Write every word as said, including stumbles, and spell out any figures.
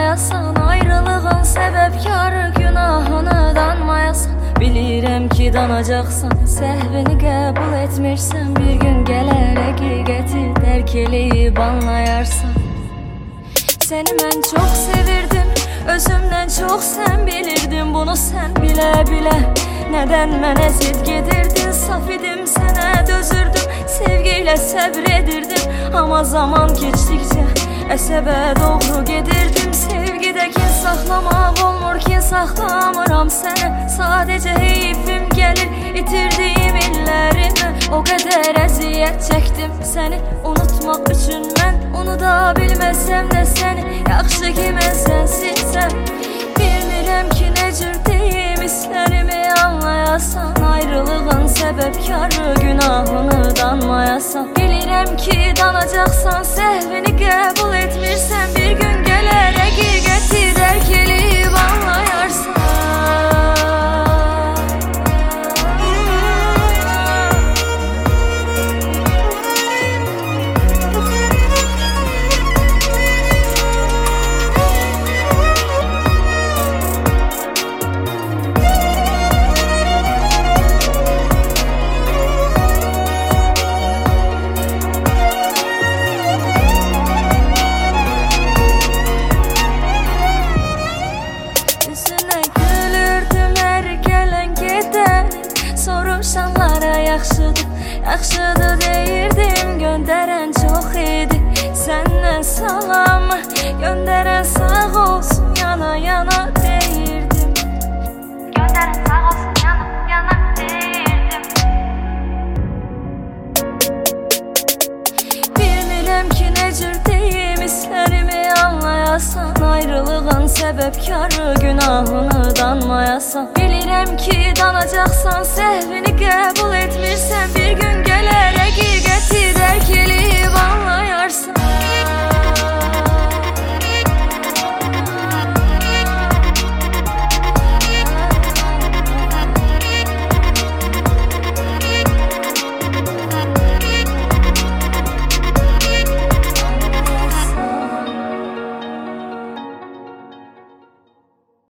danmayasan, ayrılığın sebepkarı, günahını danmayasan. Bilirəm ki danacaqsan, səhvini qəbul etmirsən. Bir gün gələr həqiqəti dərk eləyib anlayarsan. Səni mən çox sevirdim, özümdən çox sən bilirdin. Bunu sən bilə bilə nədən mənə zid gedirdin? Saf idim, sənə dözürdüm, sevgiyle səbr edirdim. Ama zaman keçdikcə əsəbə doğru gedirdim. Sevgidəkin saxlamaq olmur ki, saxlamıram səni. Sadəcə heyfim gəlir itirdiyim illərimi. O qədər əziyyət çəkdim səni unutmaq üçün mən. Unuda bilməsəm də səni, yaxşı ki mən sənsinsən. Bilmirəm ki nə cür deyim, hisslərimi anlayasan. Ayrılığın səbəbkarı, günahını danmayasan. Bilirəm ki danacaqsan, səhvini qəbul etmirsən. Bir gün gələr həqiqəti dərk eləyib anlayarsan. Soruşanlara yaxşıdır, yaxşıdır deyirdim. Göndərən çox idi səndən salam, göndərən sağ olsun yana yana deyirdim. Göndərən sağ olsun yana yana deyirdim. Bilmirəm ki nə cür deyim, hisslərimi anlayasan. Ayrılığın səbəbkarı, günahını danmayasan. Bilirəm ki danacaqsan, səhvini